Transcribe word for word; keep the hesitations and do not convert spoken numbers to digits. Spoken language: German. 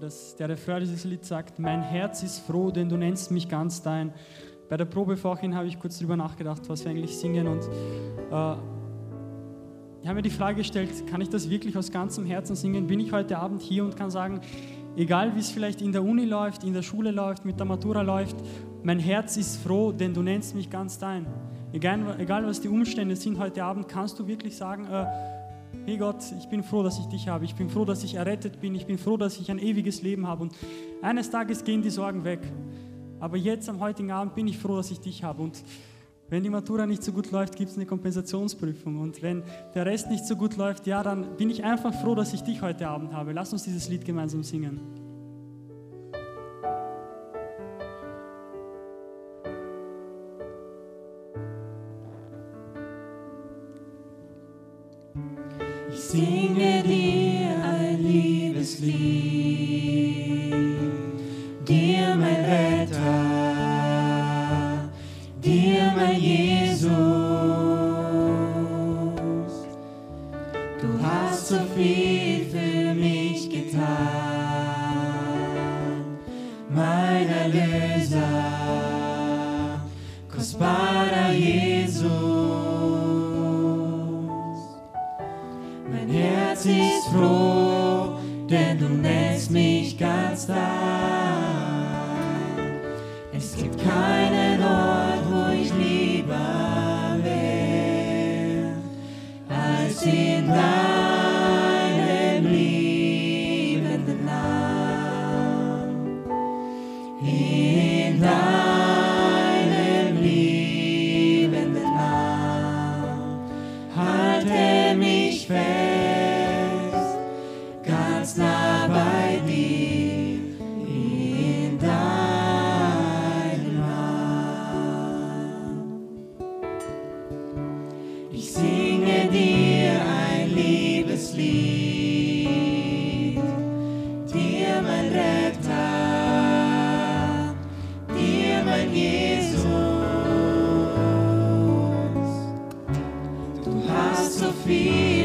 dass der Refrain dieses Lied sagt, mein Herz ist froh, denn du nennst mich ganz dein. Bei der Probe vorhin habe ich kurz drüber nachgedacht, was wir eigentlich singen und äh, ich habe mir die Frage gestellt, kann ich das wirklich aus ganzem Herzen singen? Bin ich heute Abend hier und kann sagen, egal wie es vielleicht in der Uni läuft, in der Schule läuft, mit der Matura läuft, mein Herz ist froh, denn du nennst mich ganz dein. Egal, egal was die Umstände sind heute Abend, kannst du wirklich sagen, äh, hey Gott, ich bin froh, dass ich dich habe. Ich bin froh, dass ich errettet bin. Ich bin froh, dass ich ein ewiges Leben habe. Und eines Tages gehen die Sorgen weg. Aber jetzt am heutigen Abend bin ich froh, dass ich dich habe. Und wenn die Matura nicht so gut läuft, gibt es eine Kompensationsprüfung. Und wenn der Rest nicht so gut läuft, ja, dann bin ich einfach froh, dass ich dich heute Abend habe. Lass uns dieses Lied gemeinsam singen. Ich singe dir ein Liebeslied, dir mein Retter, dir mein Jesus. Du hast so viel für mich getan, mein Erlöser, kostbarer Jesus. Mein Herz ist froh, denn du nennst mich ganz dein. Es gibt keinen Ort, wo ich lieber wäre, als in deinem liebenden Namen. In deinem liebenden Namen. Halte mich fest, ganz nah bei dir, in deinem Namen. Ich singe dir ein Liebeslied, dir mein Retter, dir mein Jesus. Du hast so viel